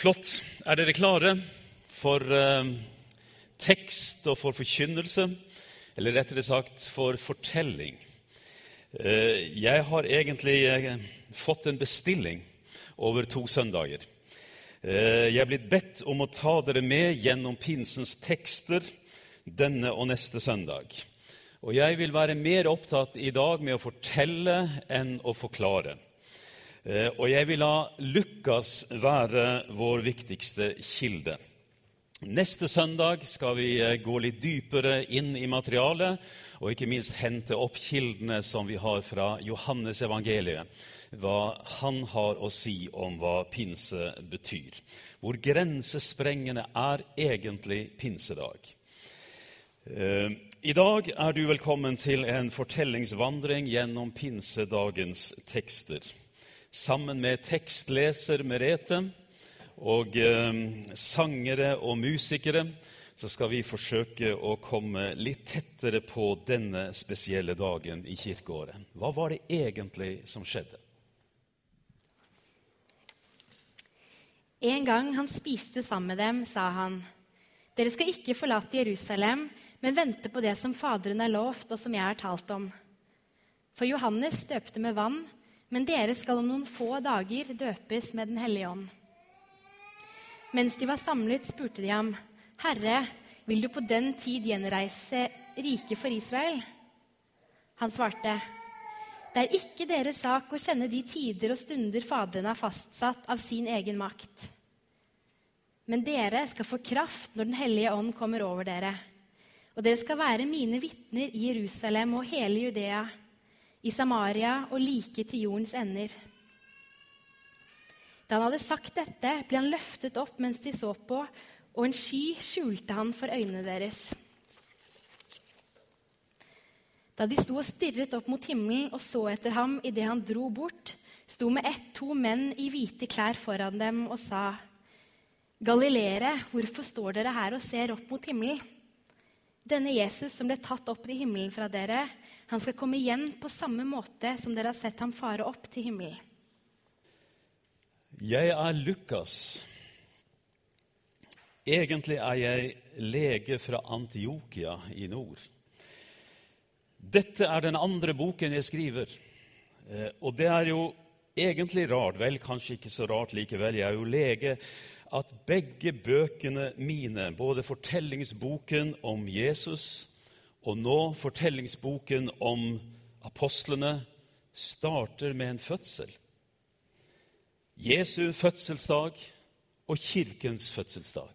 Flott. Dere klare for tekst og for forkynnelse, eller rettere sagt for fortelling? Jeg har egentlig fått en bestilling over 2 søndager. Jeg er blitt bedt om å ta dere med gjennom pinsens tekster denne og neste søndag. Og jeg vil være mer opptatt i dag med å fortelle enn å forklare. Og jeg vil la Lukas være vår viktigste kilde. Neste søndag skal vi gå litt dypere inn i materialet, og ikke minst hente opp kildene som vi har fra Johannes evangeliet, hva han har å si om hva pinse betyr. Hvor grensesprengende er egentlig pinsedag? I dag er du velkommen til en fortellingsvandring gjennom pinsedagens tekster. Sammen med tekstleser Merete og sangere og musikere så skal vi forsøke å komme litt tettere på denne spesielle dagen i kirkeåret. Hva var det egentlig som skjedde? En gang han spiste sammen med dem, sa han: «Dere skal ikke forlate Jerusalem, men vente på det som Faderen har lovt og som jeg har talt om. For Johannes døpte med vann, men dere skal om noen få dager døpes med Den hellige ånd.» Mens de var samlet, spurte de ham: «Herre, vil du på den tid gjenreise riket for Israel?» Han svarte: «Det er ikke deres sak å kjenne de tider og stunder Faderen har fastsatt av sin egen makt. Men dere skal få kraft når Den hellige ånd kommer over dere. Og dere skal være mine vitner i Jerusalem og hele Judea, i Samaria og like til jordens ender.» Da han hadde sagt dette, ble han løftet opp mens de så på, og en sky skjulte han for øynene deres. Da de sto og stirret opp mot himmelen og så etter ham i det han dro bort, sto med 2 menn i hvite klær foran dem og sa: «Galileere, hvorfor står dere her og ser opp mot himmelen? Denne Jesus som ble tatt opp i himmelen fra dere, han skal komme igjen på samme måte som dere har sett ham fare opp til himmelen.» Jeg er Lukas. Egentlig er jeg lege fra Antiokia i nord. Dette er den andre boken jeg skriver. Og det er jo egentlig rart, vel kanskje ikke så rart likevel, jeg er jo lege, at begge bøkene mine, både fortellingsboken om Jesus og nå fortellingsboken om apostlene, starter med en fødsel. Jesu fødselsdag og kirkens fødselsdag.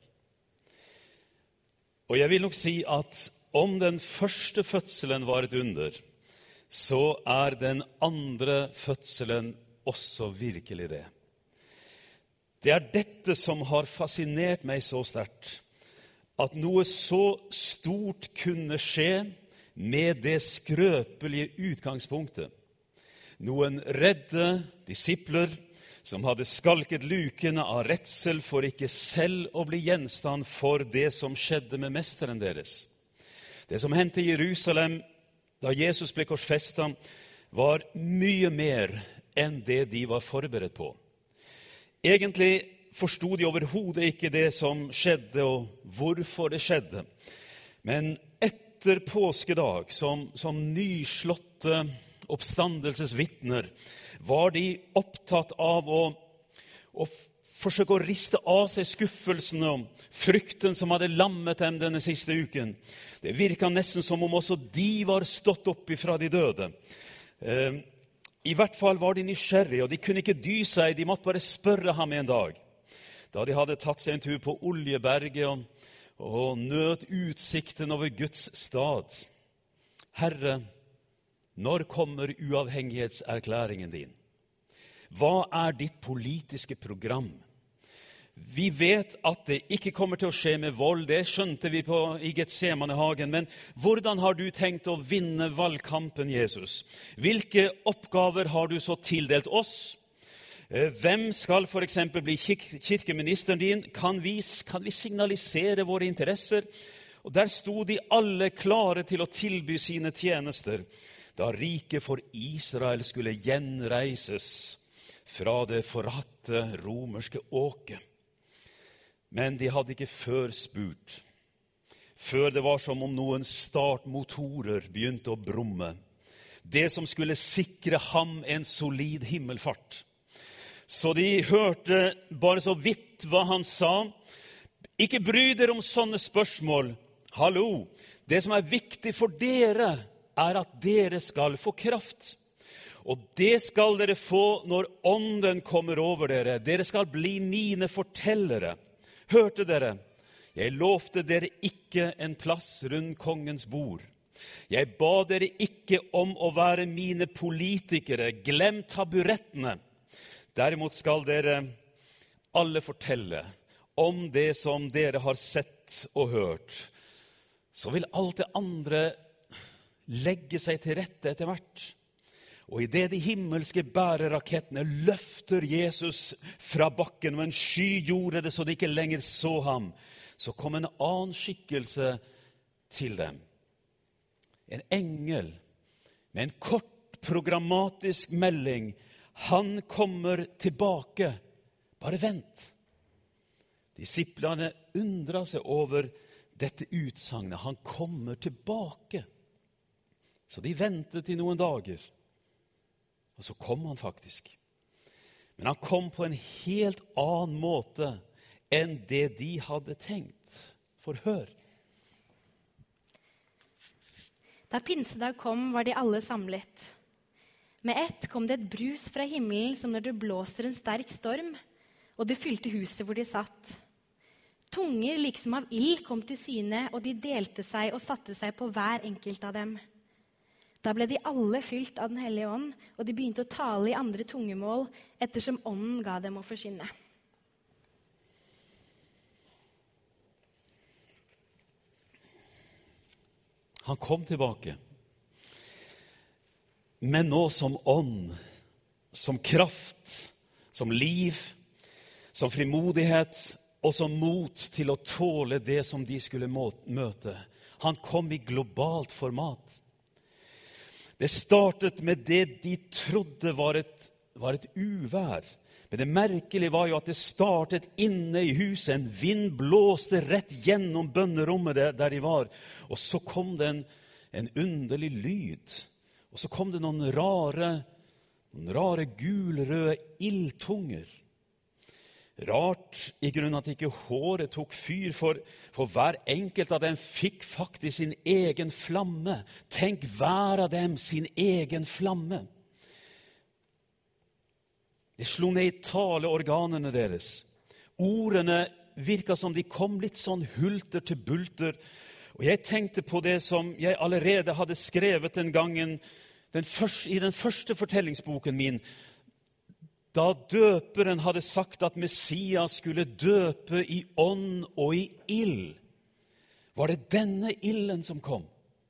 Og jeg vil nok si at om den første fødselen var et under, så er den andre fødselen også virkelig det. Det er dette som har fascinert meg så sterkt, at noe så stort kunne skje med det skrøpelige utgangspunktet. Noen redde disipler som hadde skalket lukene av redsel for ikke selv å bli gjenstand for det som skjedde med mesteren deres. Det som hendte i Jerusalem da Jesus ble korsfestet, var mye mer enn det de var forberedt på. Egentlig forstod de overhodet ikke det som skjedde og hvorfor det skjedde. Men etter påskedag, som nyslåtte oppstandelsesvitner, var de opptatt av å forsøke å riste av seg skuffelsen og frykten som hadde lammet dem denne siste uken. Det virket nesten som om også de var stått opp ifra de døde. I hvert fall var de nysgjerrige, og de kunne ikke dy seg, de måtte bare spørre ham en dag. Da de hadde tatt seg en tur på Oljeberget og nøt utsikten over Guds stad: «Herre, når kommer uavhengighetserklæringen din? Hva er ditt politiske program? Vi vet at det ikke kommer til å skje med vold, det skjønte vi i Getsemanehagen, men hvordan har du tenkt å vinne valgkampen, Jesus? Hvilke oppgaver har du så tildelt oss? Hvem skal for eksempel bli kirkeministeren din? Kan vi signalisere våre interesser?» Og der sto de alle klare til å tilby sine tjenester, da riket for Israel skulle gjenreises fra det forhatte romerske åket. Men de hadde ikke før spurt. Før det var som om noen startmotorer begynte å brumme. Det som skulle sikre ham en solid himmelfart. Så de hørte bare så vidt hva han sa. Ikke bry dere om sånne spørsmål. Hallo, det som er viktig for dere er at dere skal få kraft. Og det skal dere få når ånden kommer over dere. Dere skal bli mine fortellere. Hørte dere? Jeg lovte dere ikke en plass rundt kongens bord. Jeg ba dere ikke om å være mine politikere. Glem taburettene. Derimot skal dere alle fortelle om det som dere har sett og hørt. Så vil alt det andre legge seg til rette etter hvert. Og i det de himmelske bærerakettene løfter Jesus fra bakken, og en sky gjorde det så de ikke lenger så ham, så kom en annen skikkelse til dem. En engel med en kort programmatisk melding. Han kommer tilbake. Bare vent. Disiplene undret seg over dette utsagnet. Han kommer tilbake. Så de ventet i noen dager. Og så kom han faktisk. Men han kom på en helt annen måte enn det de hadde tenkt. For hør. Da pinsedag kom, var de alle samlet. Med ett kom det et brus fra himmelen som når det blåser en sterk storm, og det fylte huset hvor de satt. Tunger liksom av ild kom til syne, og de delte seg og satte seg på hver enkelt av dem. Da ble de alle fylt av den hellige ånd, og de begynte å tale i andre tungemål, ettersom ånden ga dem å forkynne. Han kom tilbake, men nå som ånd, som kraft, som liv, som frimodighet og som mot til å tåle det som de skulle møte. Han kom i globalt format. Det startet med det de trodde var et uvær. Men det merkelige var jo at det startet inne i huset. En vind blåste rett gjennom bønnerommet der de var. Og så kom det en underlig lyd. Og så kom det noen rare gulrøde ildtunger. Rart i grunn at ikke håret tok fyr, for hver enkelt av dem fikk faktisk sin egen flamme. Tenk hver av dem sin egen flamme. Det slo ned i taleorganene deres. Ordene virket som de kom litt sånn hulter til bulter. Og jeg tenkte på det som jeg allerede hadde skrevet den gangen i den første fortellingsboken min, da døperen hadde sagt at Messias skulle døpe i ånd og i ild. Var det denne ilden som kom?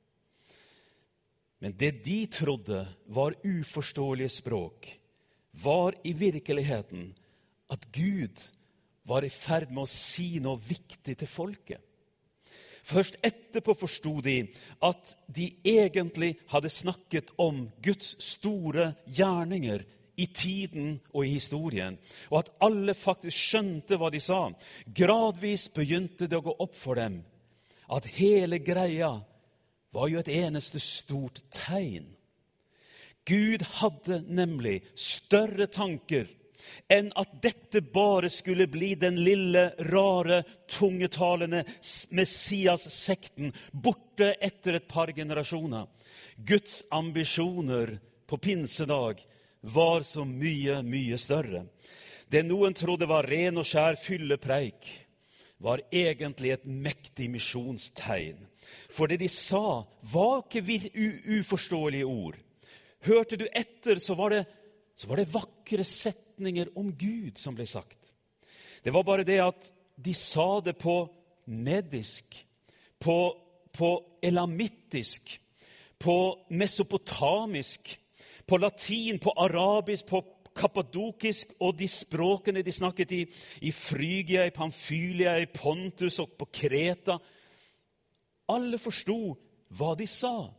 Men det de trodde var uforståelige språk, var i virkeligheten at Gud var i ferd med å si noe viktig til folket. Først etterpå forstod de at de egentlig hadde snakket om Guds store gjerninger i tiden og i historien, og at alle faktisk skjønte hva de sa. Gradvis begynte det å gå opp for dem at hele greia var jo et eneste stort tegn. Gud hadde nemlig større tanker enn at dette bare skulle bli den lille, rare, tungetalende Messias-sekten borte etter et par generasjoner. Guds ambisjoner på pinsedag var så mye, mye større. Det noen trodde var ren og skjær fyllepreik, var egentlig et mektig misjonstegn. For det de sa var ikke uforståelige ord. Hørte du etter, så var det vakre setninger om Gud som ble sagt. Det var bare det at de sa det på medisk, på elamittisk, på mesopotamisk, på latin, på arabisk, på kappadokisk og de språkene de snakket i Frygia, i Pamfylia, i Pontus og på Kreta. Alle forstod hva de sa,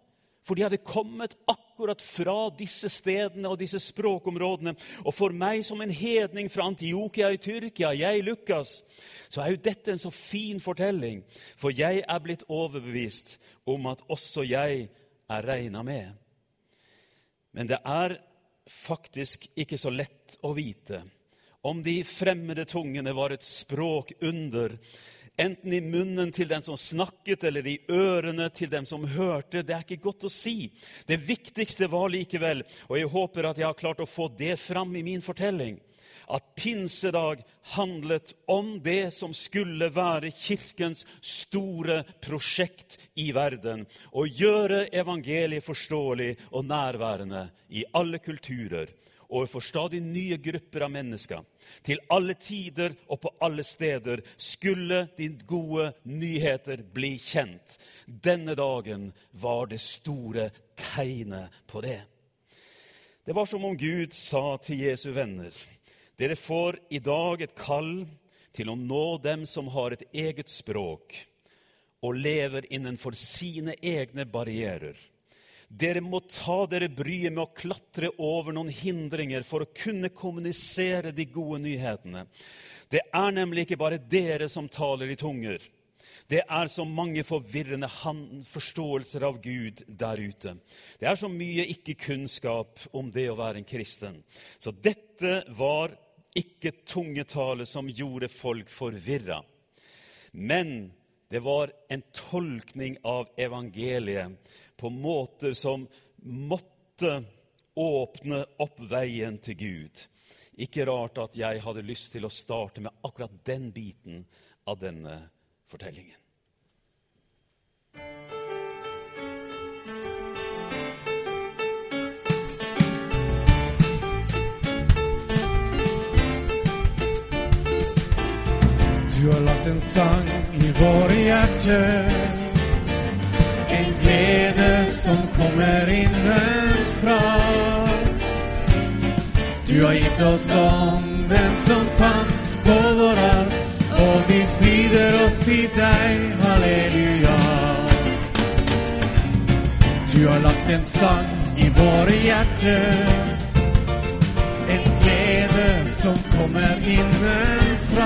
For de hadde kommet akkurat fra disse stedene og disse språkområdene. Og for meg som en hedning fra Antiokia i Tyrkia, jeg Lukas, så jo dette en så fin fortelling. For jeg blitt overbevist om at også jeg regnet med. Men det faktisk ikke så lett å vite om de fremmede tungene var et språkunder, enten i munnen til den som snakket, eller i ørene til dem som hørte. Det ikke godt å si. Det viktigste var likevel, og jeg håper at jeg har klart å få det fram i min fortelling, at pinsedag handlet om det som skulle være kirkens store prosjekt i verden, å gjøre evangeliet forståelig og nærværende i alle kulturer, og for stadig nye grupper av mennesker. Til alle tider og på alle steder skulle de gode nyheter bli kjent. Denne dagen var det store tegnet på det. Det var som om Gud sa til Jesu venner, dere får i dag et kall til å nå dem som har et eget språk og lever innenfor sine egne barrierer. Dere må ta dere bryet med å klatre over noen hindringer for å kunne kommunisere de gode nyhetene. Det nemlig ikke bare dere som taler i tunger. Det så mange forvirrende forståelser av Gud der ute. Det så mye ikke-kunnskap om det å være en kristen. Så dette var ikke tungetale som gjorde folk forvirret. Men det var en tolkning av evangeliet på måter som måtte åpne opp veien til Gud. Ikke rart at jeg hadde lyst til å starte med akkurat den biten av denne fortellingen. Du har lagt en sang i våre hjerter, en glede som kommer innenfra. Du har gitt oss ånden som pant på vår arm, og vi fryder oss i deg, halleluja. Du har lagt en sang i våre hjerter, en glede som kommer innenfra.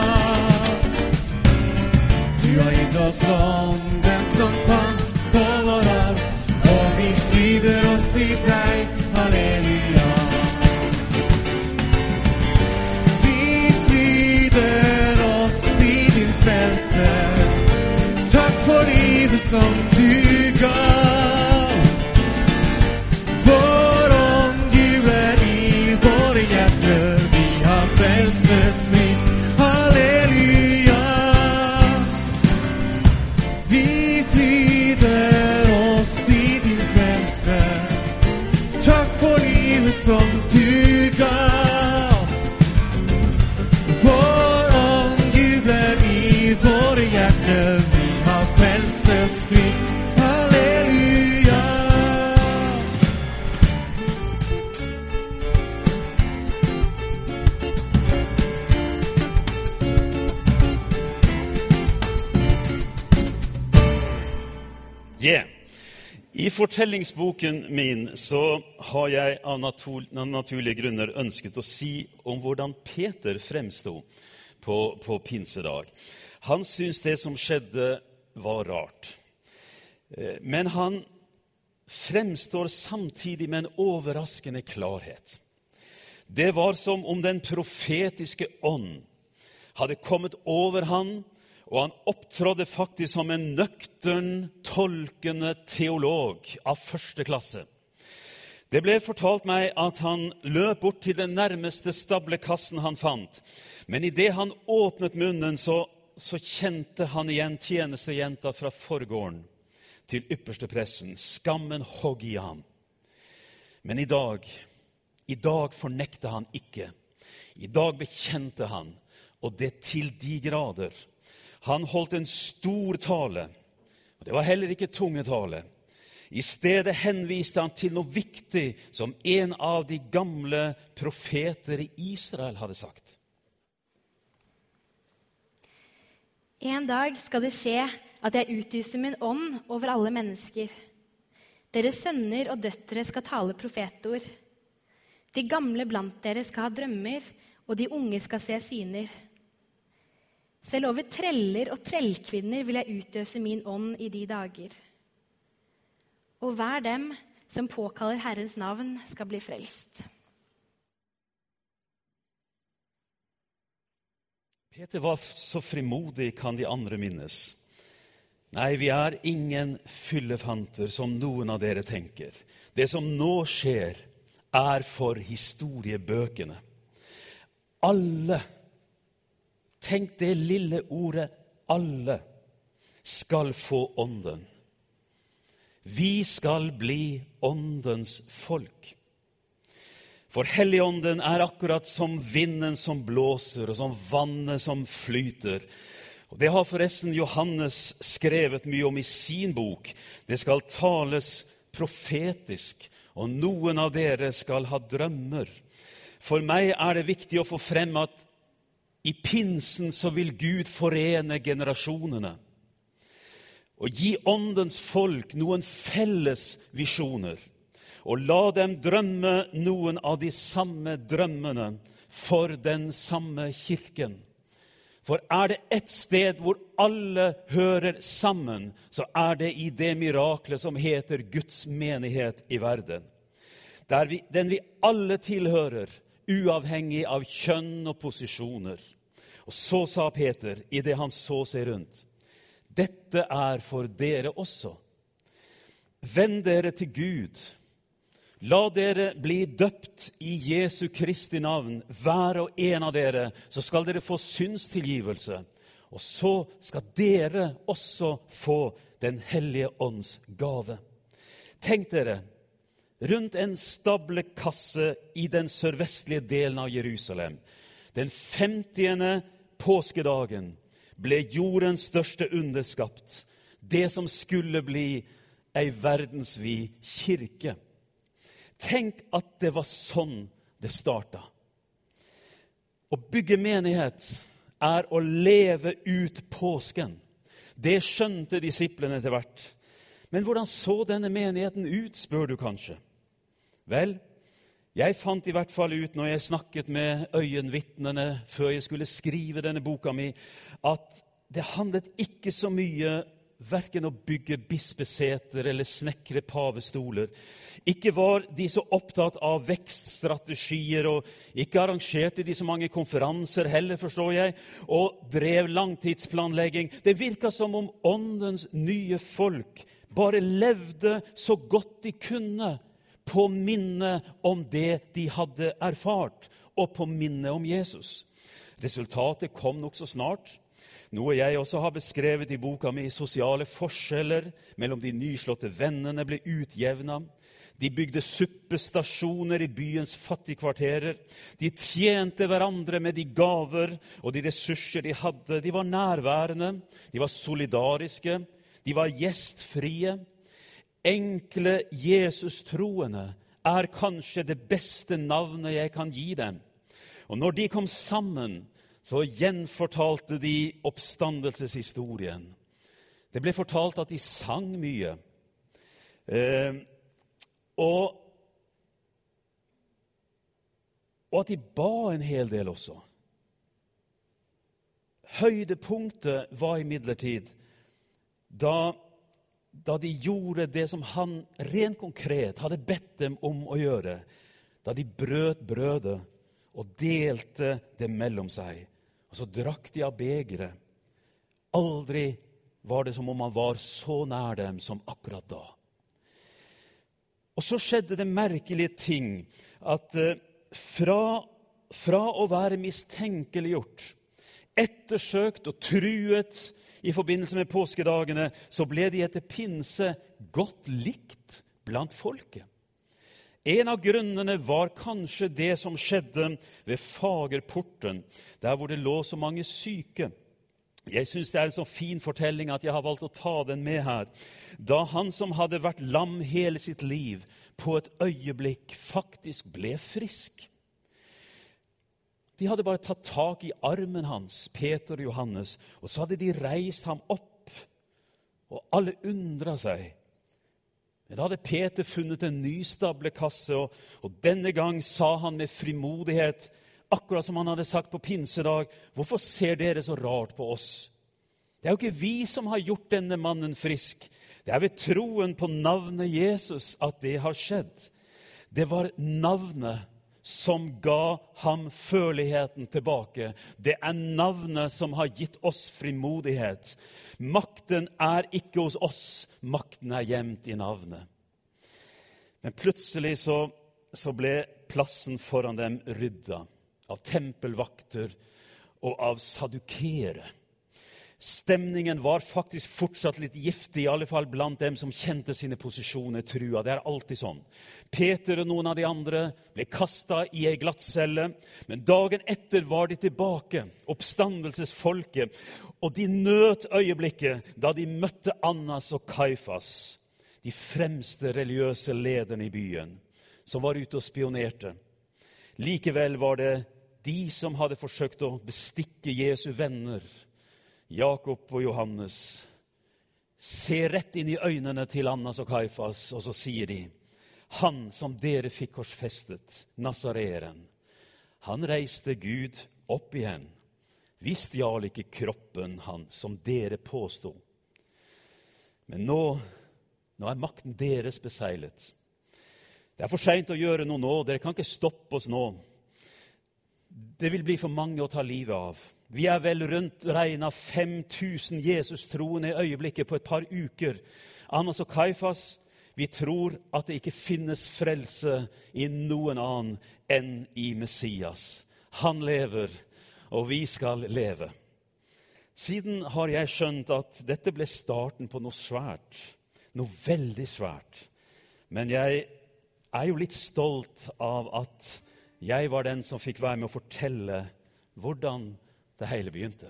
Du har gitt oss ånden som pant på vår arm, og vi fryder oss i deg, halleluja. Vi fryder oss i din frelse, takk for livet som du gav. Vår ånd jubler i våre hjerter, vi har frelsesvin, halleluja. Vi fryder oss i din frelse, takk for livet som du gav. Vår ånd jubler i våre hjerter, vi har frelsesfri, halleluja. I fortellingsboken min så har jeg av naturlige grunner ønsket å si om hvordan Peter fremstod på pinsedag. Han syntes det som skjedde var rart. Men han fremstår samtidig med en overraskende klarhet. Det var som om den profetiske ånd hadde kommet over han, og han opptrådde faktisk som en nøktern, tolkende teolog av første klasse. Det ble fortalt meg at han løp bort til den nærmeste stablekassen han fant. Men i det han åpnet munnen, så kjente han igjen tjenestejenta fra forgården til ypperste pressen. Skammen hogg i ham. Men i dag fornekte han ikke. I dag bekjente han, og det til de grader. Han holdt en stor tale, og det var heller ikke tungetale. I stedet henviste han til noe viktig som en av de gamle profeter i Israel hadde sagt. En dag skal det skje at jeg utgyter min ånd over alle mennesker. Deres sønner og døtre skal tale profetord. De gamle blant dere skal ha drømmer, og de unge skal se syner. Selv over treller og trellkvinner vil jeg utøse min ånd i de dager. Og hver dem som påkaller Herrens navn skal bli frelst. Peter var så frimodig, kan de andre minnes. Nei, vi er ingen fyllefanter som noen av dere tenker. Det som nå skjer er for historiebøkene. Alle, tenk det lille ordet alle, skal få ånden. Vi skal bli åndens folk. For Helligånden er akkurat som vinden som blåser, og som vannet som flyter. Og det har forresten Johannes skrevet mye om i sin bok. Det skal tales profetisk, og noen av dere skal ha drømmer. For meg er det viktig å få frem at i pinsen så vil Gud forene generasjonene. Og gi åndens folk noen felles visjoner. Og la dem drømme noen av de samme drømmene for den samme kirken. For er det et sted hvor alle hører sammen, så er det i det miraklet som heter Guds menighet i verden. Den vi alle tilhører, uavhengig av kjønn og posisjoner. Og så sa Peter, i det han så seg rundt, dette er for dere også. Vend dere til Gud. La dere bli døpt i Jesu Kristi navn, hver og en av dere, så skal dere få syndstilgivelse. Og så skal dere også få den hellige ånds gave. Tenk dere, rundt en stablekasse i den sørvestlige delen av Jerusalem, den 50. påskedagen, ble jordens største under skapt, det som skulle bli ei verdensvid kirke. Tenk at det var sånn det startet. Å bygge menighet er å leve ut påsken. Det skjønte disiplene til hvert. Men hvordan så denne menigheten ut, spør du kanskje? Vel, jeg fant i hvert fall ut når jeg snakket med øyenvitnene før jeg skulle skrive denne boka mi, at det handlet ikke så mye hverken å bygge bispeseter eller snekre pavestoler. Ikke var de så opptatt av vekststrategier, og ikke arrangerte de så mange konferanser heller, forstår jeg, og drev langtidsplanlegging. Det virket som om åndens nye folk bare levde så godt de kunne på minne om det de hadde erfart, og på minne om Jesus. Resultatet kom nok så snart. Noe jeg også har beskrevet i boka mi, sosiale forskjeller mellom de nyslåtte vennene ble utjevnet. De bygde suppestasjoner i byens fattigkvarterer. De tjente hverandre med de gaver og de ressurser de hadde. De var nærværende, de var solidariske, de var gjestfrie. Enkle Jesus-troende er kanskje det beste navnet jeg kan gi dem. Og når de kom sammen, så gjenfortalte de oppstandelseshistorien. Det ble fortalt at de sang mye. Og at de ba en hel del også. Høydepunktet var imidlertid da de gjorde det som han rent konkret hadde bedt dem om å gjøre. Da de brøt brødet og delte det mellom seg. Og så drakk de av begeret. Aldri var det som om man var så nær dem som akkurat da. Og så skjedde det merkelige ting at fra å være mistenkeliggjort, ettersøkt og truet i forbindelse med påskedagene, så ble de etter pinse godt likt blant folket. En av grunnene var kanskje det som skjedde ved Fagerporten, der hvor det lå så mange syke. Jeg synes det er en så fin fortelling at jeg har valgt å ta den med her. Da han som hadde vært lam hele sitt liv, på et øyeblikk faktisk ble frisk. De hadde bare tatt tak i armen hans, Peter og Johannes, og så hadde de reist ham opp, og alle undret seg. Men da hadde Peter funnet en ny stablekasse, og denne gang sa han med frimodighet, akkurat som han hadde sagt på pinsedag, hvorfor ser dere så rart på oss? Det jo ikke vi som har gjort denne mannen frisk. Det ved troen på navnet Jesus at det har skjedd. Det var navnet som ga ham føleligheten tilbake. Det navnet som har gitt oss frimodighet. Makten ikke hos oss, makten gjemt i navnet. Men plutselig så ble plassen foran dem rydda av tempelvakter og av sadukere. Stemningen var faktisk fortsatt litt giftig, i alle fall blant dem som kjente sine posisjoner i trua. Det alltid sånn. Peter og noen av de andre ble kastet i en glattcelle, men dagen etter var de tilbake, oppstandelsesfolket, og de nøt øyeblikket da de møtte Annas og Kaifas, de fremste religiøse lederne i byen, som var ute og spionerte. Likevel var det de som hadde forsøkt å bestikke Jesu venner, Jakob og Johannes, ser rett inn i øynene til Annas og Kaifas, og så sier de, han som dere fikk korsfestet, Nazareren, han reiste Gud opp igjen. Vi stjal ikke kroppen han som dere påstod. Men nå makten deres beseglet. Det for sent å gjøre noe nå, dere kan ikke stoppe oss nå. Det vil bli for mange å ta livet av. Vi vel rundt regnet 5000 Jesus-troende i øyeblikket på et par uker. Annas og Kaifas, vi tror at det ikke finnes frelse i noen annen enn i Messias. Han lever, og vi skal leve. Siden har jeg skjønt at dette ble starten på noe svært, noe veldig svært. Men jeg jo litt stolt av at jeg var den som fikk være med å fortelle hvordan det hele begynte.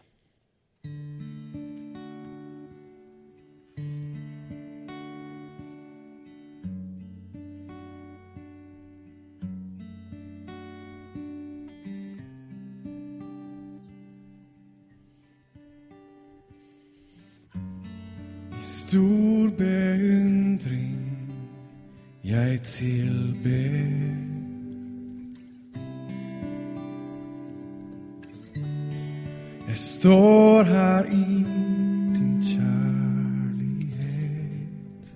I stor beundring jeg tilber. Jeg står her i din kjærlighet.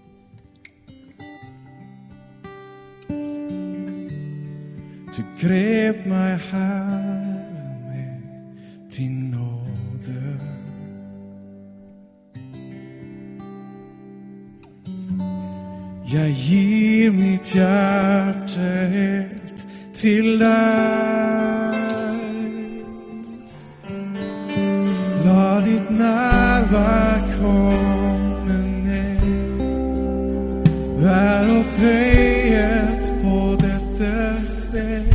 Du grep meg, Herre, med din nåde. Jeg gir mitt hjerte helt til deg. La ditt nærvær komme ned. Vær opphøyet på dette sted.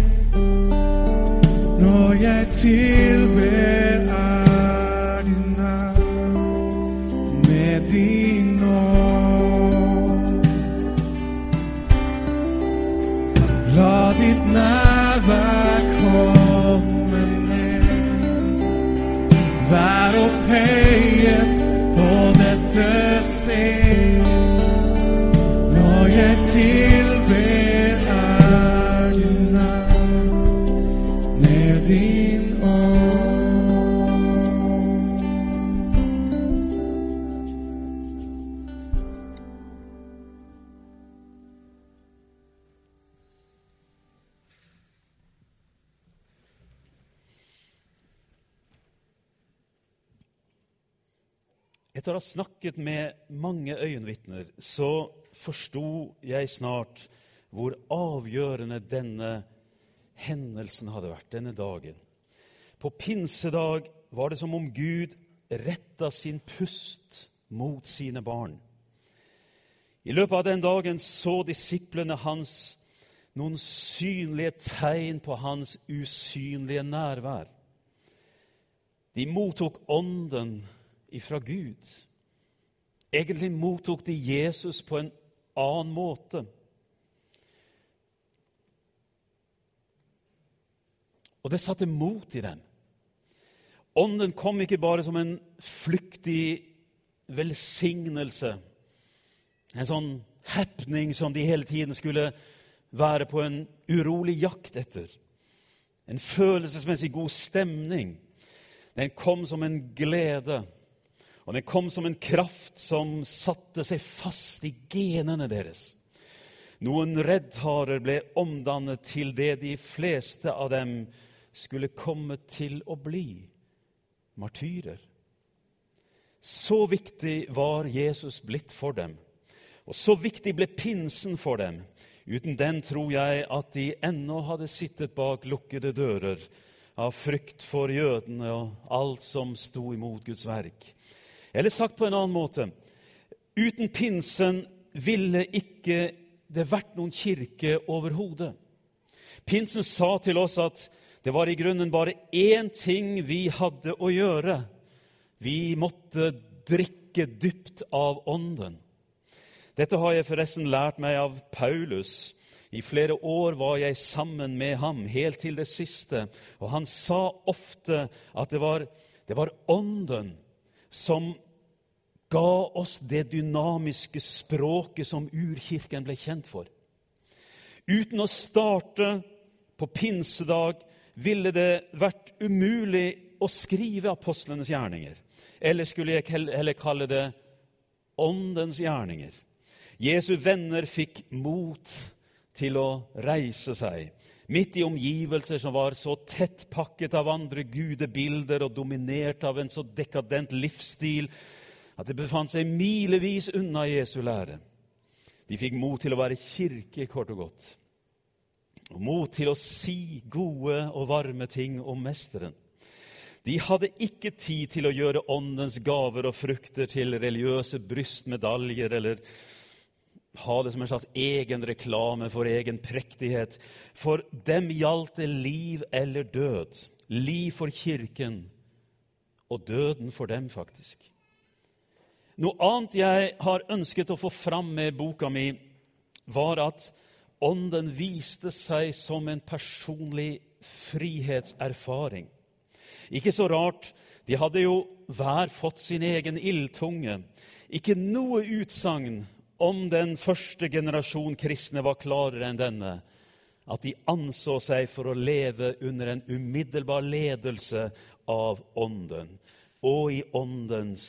Når jeg tilber du nær med din nåd. La ditt nærvær komme ned. Vær opphøyet på dette sted. Når jeg tilber du nær med din ånd. Etter å ha snakket med mange øyenvitner, så forstod jeg snart hvor avgjørende denne hendelsen hadde vært, denne dagen. På pinsedag var det som om Gud rettet sin pust mot sine barn. I løpet av den dagen så disiplene hans noen synlige tegn på hans usynlige nærvær. De mottok ånden ifra Gud. Egentlig mottok de Jesus på en annen måte. Og det satte mot i dem. Ånden kom ikke bare som en flyktig velsignelse, en sånn happening som de hele tiden skulle være på en urolig jakt etter. En følelsesmessig god stemning. Den kom som en glede, og den kom som en kraft som satte seg fast i genene deres. Noen reddharer ble omdannet til det de fleste av dem skulle komme til å bli, martyrer. Så viktig var Jesus blitt for dem, og så viktig ble pinsen for dem. Uten den tror jeg at de ennå hadde sittet bak lukkede dører av frykt for jødene og alt som sto imot Guds verk. Eller sagt på en annen måte, uten pinsen ville ikke det vært noen kirke overhodet. Pinsen sa til oss at det var i grunnen bare én ting vi hadde å gjøre. Vi måtte drikke dypt av ånden. Dette har jeg forresten lært meg av Paulus. I flere år var jeg sammen med ham, helt til det siste. Og han sa ofte at det var ånden som ga oss det dynamiske språket som urkirken ble kjent for. Uten å starte på pinsedag ville det vært umulig å skrive apostlenes gjerninger. Eller skulle jeg heller kalle det åndens gjerninger. Jesu venner fikk mot til å reise seg, midt i omgivelser som var så tett pakket av andre gudebilder og dominert av en så dekadent livsstil, at det befant seg milevis unna Jesu lære. De fikk mot til å være kirke, kort og godt. Og mot til å si gode og varme ting om mesteren. De hadde ikke tid til å gjøre åndens gaver og frukter til religiøse brystmedaljer, eller ha det som en slags egen reklame for egen prektighet. For dem gjaldt det liv eller død. Liv for kirken, og døden for dem faktisk. Noe annet jeg har ønsket å få fram med boka mi, var at ånden viste seg som en personlig frihetserfaring. Ikke så rart, de hadde jo hver fått sin egen ildtunge. Ikke noe utsagn om den første generasjon kristne var klarere enn denne, at de anså seg for å leve under en umiddelbar ledelse av ånden, og i åndens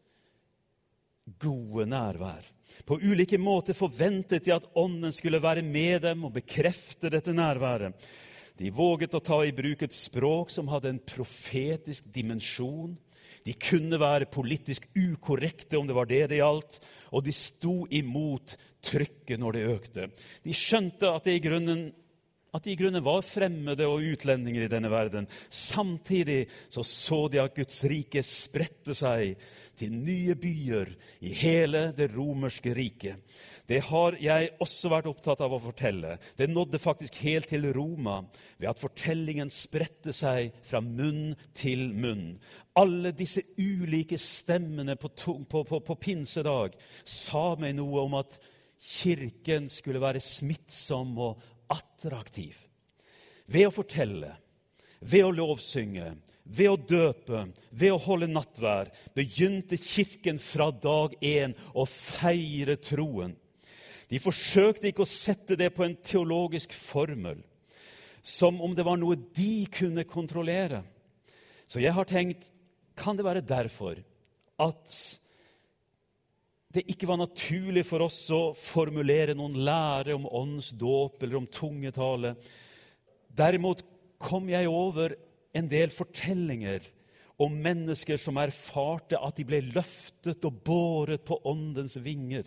gode nærvær. På ulike måter forventet de at ånden skulle være med dem og bekrefte dette nærværet. De våget å ta i bruk et språk som hadde en profetisk dimensjon. De kunne være politisk ukorrekte om det var det det gjaldt, og de sto imot trykket når det økte. De skjønte at de i grunnen var fremmede og utlendinger i denne verden. Samtidig så de at Guds rike spredte seg til nye byer i hele det romerske riket. Det har jeg også vært opptatt av å fortelle. Det nådde faktisk helt til Roma, ved at fortellingen spredte seg fra munn til munn. Alle disse ulike stemmene på pinsedag sa meg noe om at kirken skulle være smittsom og attraktiv. Ved å fortelle, ved å lovsynge, ved å døpe, ved å holde nattvær, begynte kirken fra dag 1 å feire troen. De forsøkte ikke å sette det på en teologisk formel, som om det var noe de kunne kontrollere. Så jeg har tenkt, kan det være derfor at det ikke var naturlig for oss å formulere noen lære om åndsdåp eller om tungetale? Derimot kom jeg over en del fortellinger om mennesker som erfarte at de ble løftet og båret på åndens vinger.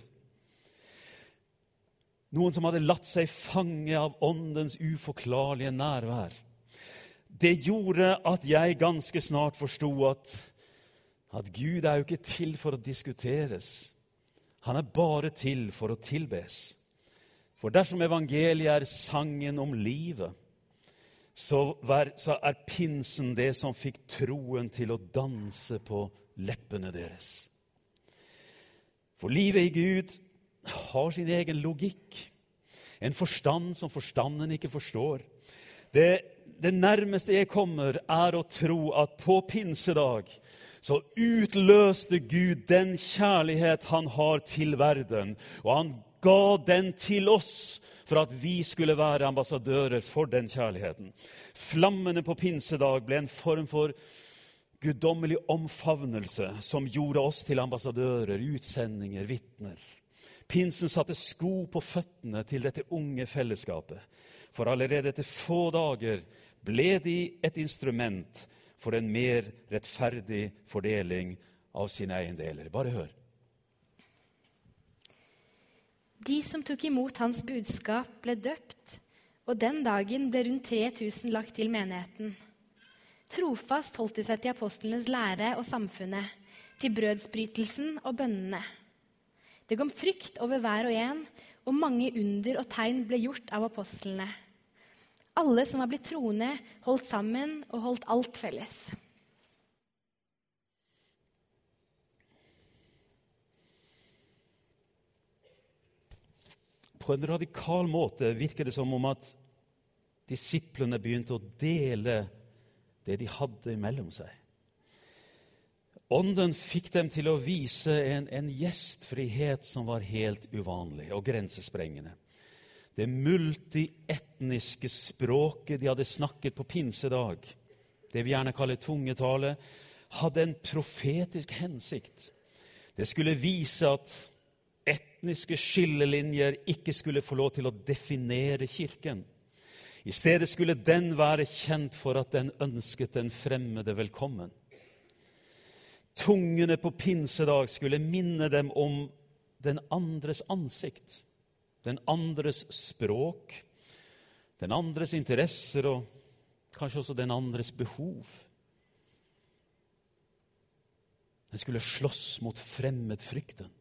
Noen som hadde latt seg fange av åndens uforklarlige nærvær. Det gjorde at jeg ganske snart forstod at Gud er jo ikke til for å diskuteres. Han er bare til for å tilbes. For dersom evangeliet er sangen om livet, så er pinsen det som fikk troen til å danse på leppene deres. For livet i Gud har sin egen logikk. En forstand som forstanden ikke forstår. Det nærmeste jeg kommer er å tro at på pinsedag så utløste Gud den kjærlighet han har til verden, og han ga den til oss for at vi skulle være ambassadører for den kjærligheten. Flammene på pinsedag ble en form for guddommelig omfavnelse som gjorde oss til ambassadører, utsendinger, vitner. Pinsen satte sko på føttene til dette unge fellesskapet. For allerede etter få dager ble de et instrument for en mer rettferdig fordeling av sine eiendeler. Bare hør. De som tok imot hans budskap ble døpt, og den dagen ble rundt 3000 lagt til menigheten. Trofast holdt de seg til apostlenes lære og samfunnet, til brødsbrytelsen og bønnene. Det kom frykt over hver og en, og mange under og tegn ble gjort av apostlene. Alle som var blitt troende, holdt sammen og holdt alt felles. På en radikal måte virker det som om at disiplene begynte å dele det de hadde mellom seg. Ånden fikk dem til å vise en gjestfrihet som var helt uvanlig og grensesprengende. Det multietniske språket de hadde snakket på pinsedag, det vi gjerne kaller tungetale, hadde en profetisk hensikt. Det skulle vise at etniske skillelinjer ikke skulle få lov til å definere kirken. I stedet skulle den være kjent for at den ønsket den fremmede velkommen. Tungene på pinsedag skulle minne dem om den andres ansikt, den andres språk, den andres interesser og kanskje også den andres behov. Den skulle slåss mot fremmedfrykten.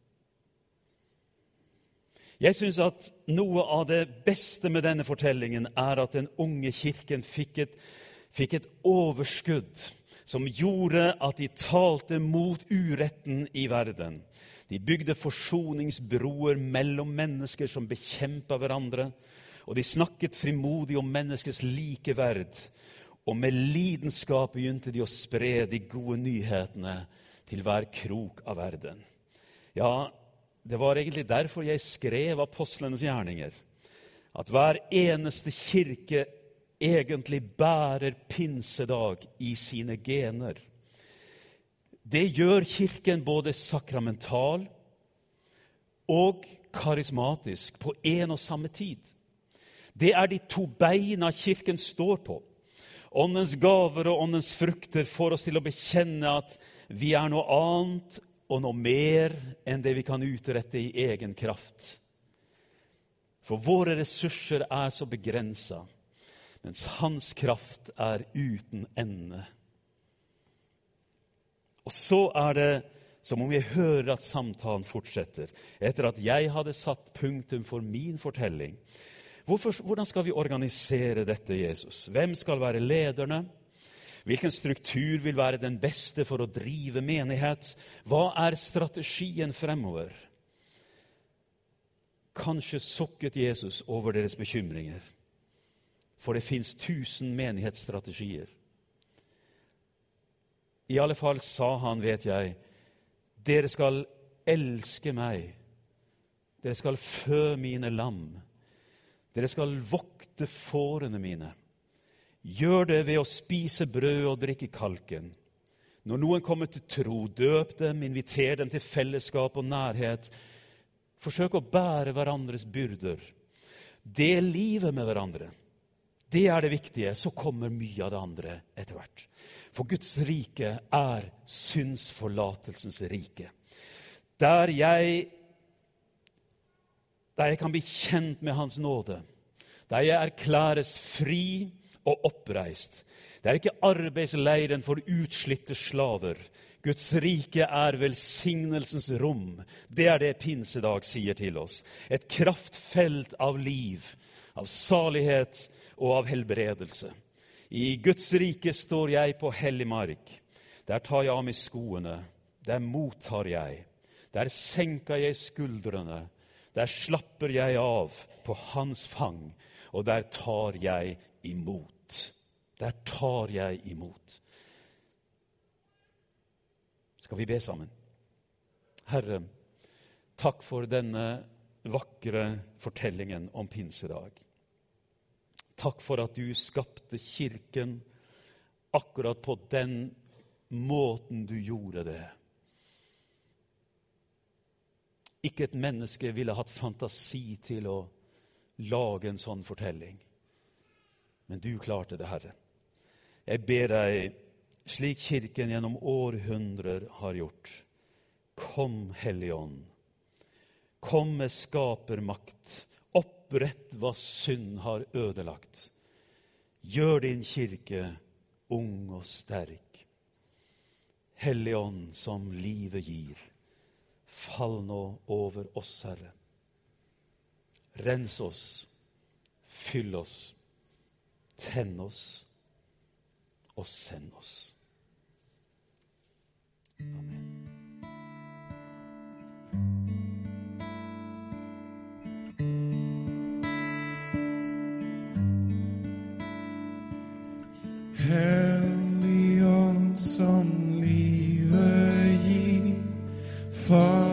Jeg synes at noe av det beste med denne fortellingen er at den unge kirken fikk et overskudd som gjorde at de talte mot uretten i verden. De bygde forsoningsbroer mellom mennesker som bekjempet hverandre, og de snakket frimodig om menneskets likeverd, og med lidenskap begynte de å spre de gode nyhetene til hver krok av verden. Ja, det var egentlig derfor jeg skrev Apostlenes gjerninger, at hver eneste kirke egentlig bærer pinsedag i sine gener. Det gjør kirken både sakramental og karismatisk på en og samme tid. Det er de to beina kirken står på. Åndens gaver og åndens frukter får oss til å bekjenne at vi er noe annet og noe mer enn det vi kan utrette i egen kraft. For våre ressurser er så begrenset, mens hans kraft er uten ende. Og så er det som om jeg hører at samtalen fortsetter, etter at jeg hadde satt punktum for min fortelling. Hvordan skal vi organisere dette, Jesus? Hvem skal være lederne? Hvilken struktur vil være den beste for å drive menighet? Hva er strategien fremover? Kanskje sukket Jesus over deres bekymringer, for det finnes 1000 menighetsstrategier. I alle fall sa han, vet jeg, dere skal elske meg, dere skal fø mine lam, dere skal vokte fårene mine. Gjør det ved å spise brød og drikke kalken. Når noen kommer til tro, døp dem, inviter dem til fellesskap og nærhet. Forsøk å bære hverandres byrder. Del livet med hverandre. Det er det viktige, så kommer mye av det andre etter hvert. For Guds rike er syndsforlatelsens rike. Der jeg kan bli kjent med hans nåde, der jeg erklæres fri og oppreist. Det er ikke arbeidsleiren for utslitte slaver. Guds rike er velsignelsens rom. Det er det pinsedag sier til oss. Et kraftfelt av liv, av salighet og av helbredelse. I Guds rike står jeg på hellig mark. Der tar jeg av meg skoene. Der mottar jeg. Der senker jeg skuldrene. Der slapper jeg av på hans fang. Og der tar jeg imot. Der tar jeg imot. Skal vi be sammen? Herre, takk for denne vakre fortellingen om pinsedag. Takk for at du skapte kirken akkurat på den måten du gjorde det. Ikke et menneske ville hatt fantasi til å lage en sånn fortelling. Men du klarte det, Herre. Jeg ber deg, slik kirken gjennom århundrer har gjort, kom, Hellige Ånd. Kom med skapermakt. Opprett hva synd har ødelagt. Gjør din kirke ung og sterk. Hellige Ånd som livet gir. Fall nå over oss, Herre. Rens oss, fyll oss, tenn oss og send oss. Amen. Hellig Ånd som livet gir, Far